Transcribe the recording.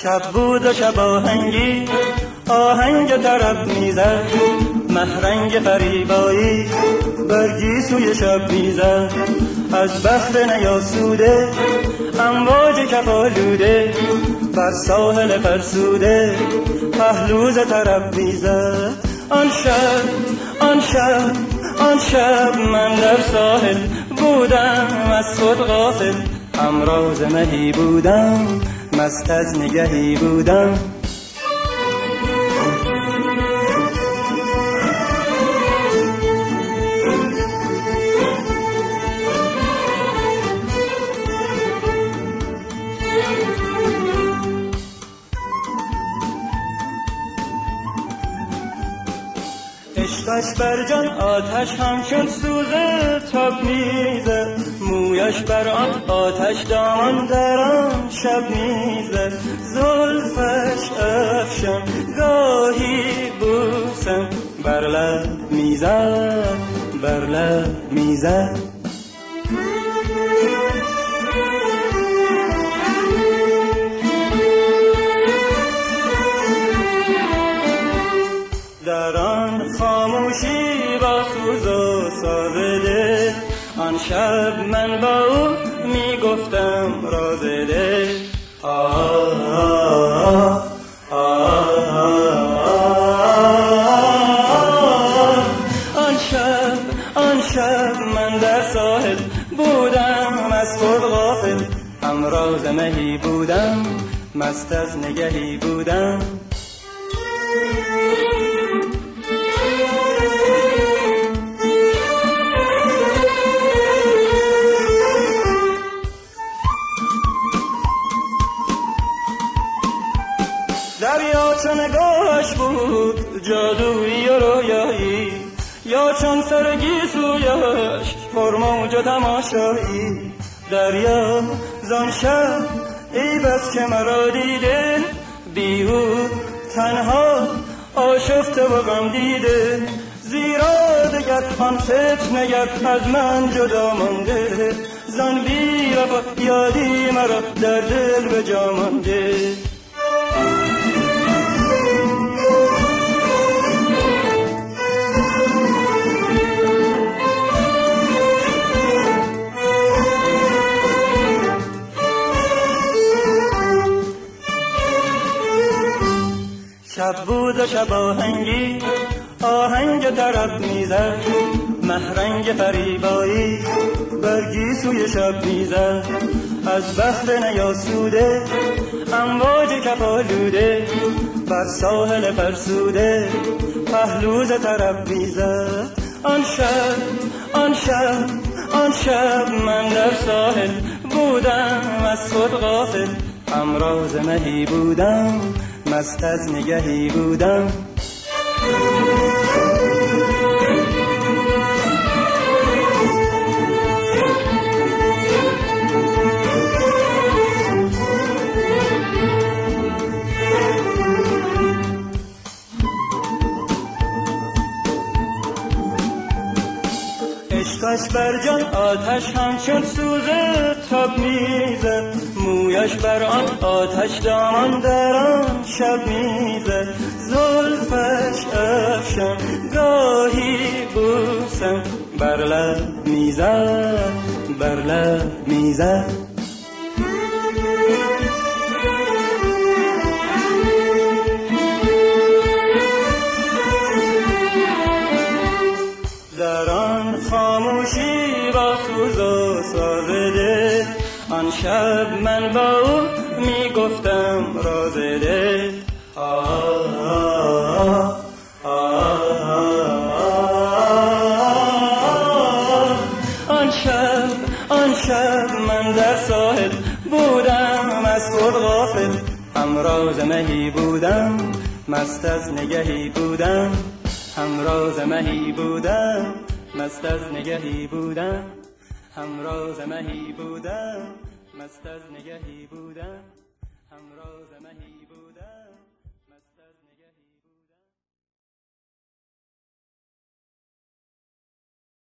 شب بود و شب آهنگی، آهنگ طرب میزد، محرنگ فریبایی برگی سوی شب میزد. از بحر نیاسوده امواج کفالوده، بر ساحل فرسوده پهلوز طرب میزد. آن شب آن شب آن شب من در ساحل بودم، از خود غافل همراز مهی بودم، مست از نگهی بودم. عشقش بر جان آتش همچون سوزه تاب میزه، مویش بر آن آتش دامان در آن شب میزه. زلفش افشان گاهی بوسم، بر لب میزد بر لب میزد. در آن خاموشی با سوز و ساز دل، آن شب من با او میگفتم راز دل. آن شب من در ساحل بودم، از خود غافل همراز مهی بودم، مست از نگهی بودم. دریا چون نگاهش بود جادویی و رویایی، یا چون سر گیسویش پرموج و تماشایی. دریا زان شب ای بس که مرا دیده، بی او تنها آشفته و غم دیده. زیرا دگر آن فتنه‌گر از من جدا مانده، زان بی وفا یادی مرا در دل به جا مانده. شب بود و شب آهنگی، آهنگ طرب میزد، محرنگ فریبایی برگی سوی شب میزد. از بحر نیاسوده امواج کفالوده، بر ساحل فرسوده پهلوز طرب میزد. آن شب آن شب آن شب من در ساحل بودم، از خود غافل همراز مهی بودم، مست از نگهی بودم. عشقش بر جان آتش همچون سوزه تاب میزد، مویش بر آن آتش دامان در آن شب میزد. زلفش افشان گاهی بوسم، بر لب میزد بر لب میزد. در آن خاموشی با سوز و ساز دل، آن شب من با او میگفتم راز دل. آن شب من در ساحل بودم، از خود غافل همراز مهی بودم، مست از نگهی بودم. همراز مهی بودم، مست از نگهی بودم. همراز مهی بودم، مست از نگهی بودم.